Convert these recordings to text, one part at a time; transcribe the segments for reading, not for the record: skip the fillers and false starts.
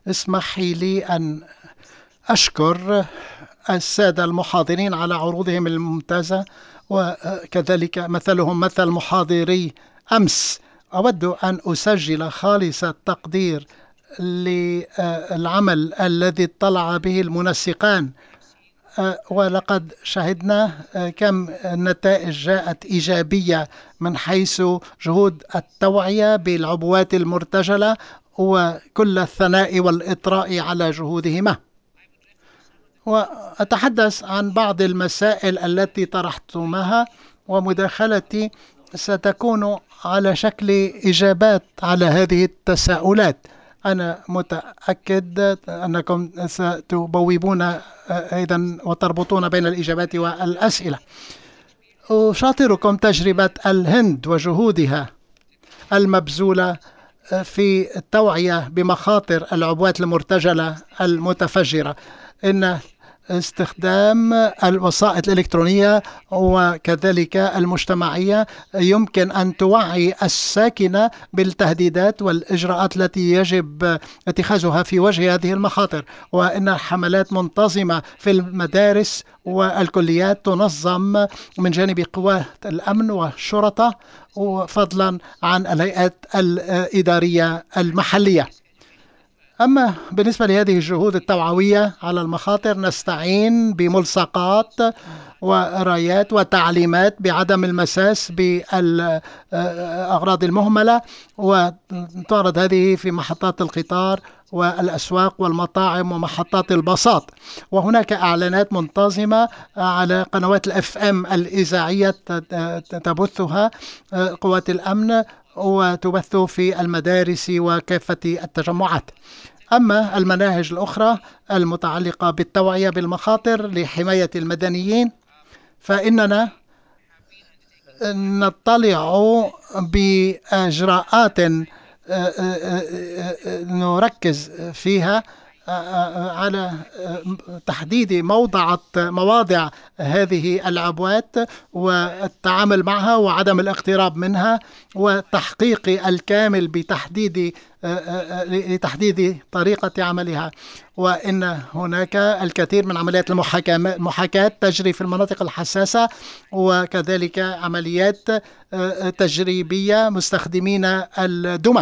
اسمحي لي أن أشكر السادة المحاضرين على عروضهم الممتازة، وكذلك مثلهم مثل محاضري أمس. أود أن أسجل خالص التقدير للعمل الذي اطلع به المنسقان، ولقد شهدنا كم النتائج جاءت إيجابية من حيث جهود التوعية بالعبوات المرتجلة، وكل الثناء والإطراء على جهودهما. وأتحدث عن بعض المسائل التي طرحتمها، ومداخلتي ستكون على شكل إجابات على هذه التساؤلات. أنا متأكد أنكم ستبوبون أيضا وتربطون بين الإجابات والأسئلة. أشاطركم تجربة الهند وجهودها المبذولة في التوعية بمخاطر العبوات المرتجلة المتفجرة. إن استخدام الوسائط الإلكترونية وكذلك المجتمعية يمكن أن توعي الساكنة بالتهديدات والإجراءات التي يجب اتخاذها في وجه هذه المخاطر، وإن حملات منتظمة في المدارس والكليات تنظم من جانب قوات الأمن والشرطة، وفضلا عن الهيئات الإدارية المحلية. أما بالنسبة لهذه الجهود التوعوية على المخاطر، نستعين بملصقات ورايات وتعليمات بعدم المساس بالأغراض المهملة، وتعرض هذه في محطات القطار والأسواق والمطاعم ومحطات الباصات. وهناك إعلانات منتظمة على قنوات الأف أم الإذاعية تبثها قوات الأمن، وتبث في المدارس وكافة التجمعات. أما المناهج الأخرى المتعلقة بالتوعية بالمخاطر لحماية المدنيين، فإننا نطلع بإجراءات نركز فيها على تحديد مواضع هذه العبوات والتعامل معها وعدم الاقتراب منها، وتحقيق الكامل لتحديد طريقة عملها. وإن هناك الكثير من عمليات المحاكاة تجري في المناطق الحساسة، وكذلك عمليات تجريبية مستخدمين الدمى.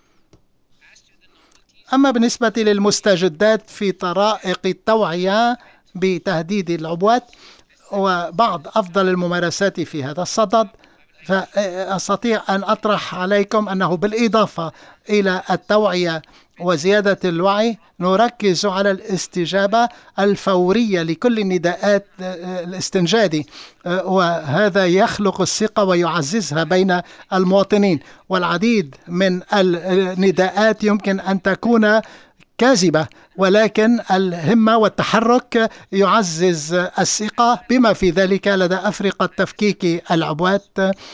أما بالنسبة للمستجدات في طرائق التوعية بتهديد العبوات وبعض أفضل الممارسات في هذا الصدد، فأستطيع أن أطرح عليكم أنه بالإضافة إلى التوعية وزيادة الوعي، نركز على الاستجابة الفورية لكل النداءات الاستنجادي، وهذا يخلق الثقة ويعززها بين المواطنين. والعديد من النداءات يمكن أن تكون كاذبة، ولكن الهمة والتحرك يعزز الثقة، بما في ذلك لدى أفرقة تفكيك العبوات،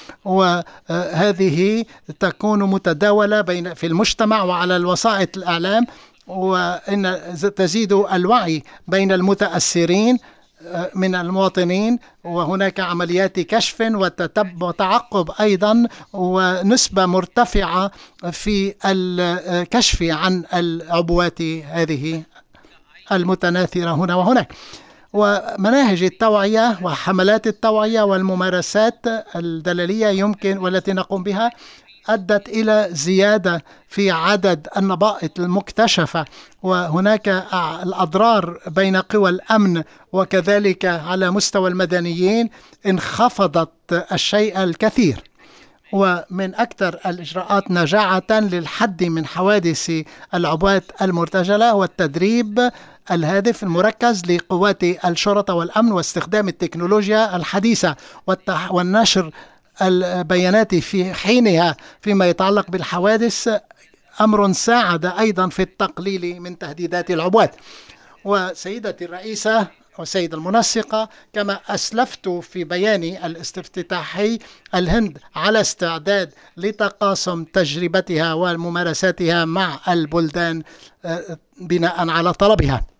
وهذه تكون متداولة في المجتمع وعلى الوسائط الإعلام، وإن تزيد الوعي بين المتأثرين من المواطنين، وهناك عمليات كشف وتعقب أيضا، ونسبة مرتفعة في الكشف عن العبوات هذه المتناثرة هنا وهناك. ومناهج التوعية وحملات التوعية والممارسات الدلالية يمكن والتي نقوم بها أدت إلى زيادة في عدد النبائط المكتشفة، وهناك الأضرار بين قوى الأمن وكذلك على مستوى المدنيين انخفضت الشيء الكثير. ومن أكثر الإجراءات نجاعة للحد من حوادث العبوات المرتجلة والتدريب الهادف المركز لقوات الشرطة والأمن واستخدام التكنولوجيا الحديثة والنشر البيانات في حينها فيما يتعلق بالحوادث، أمر ساعد أيضا في التقليل من تهديدات العبوات. وسيدتي الرئيسة والسيدة المنسقة، كما أسلفت في بياني الافتتاحي، الهند على استعداد لتقاسم تجربتها وممارساتها مع البلدان بناء على طلبها.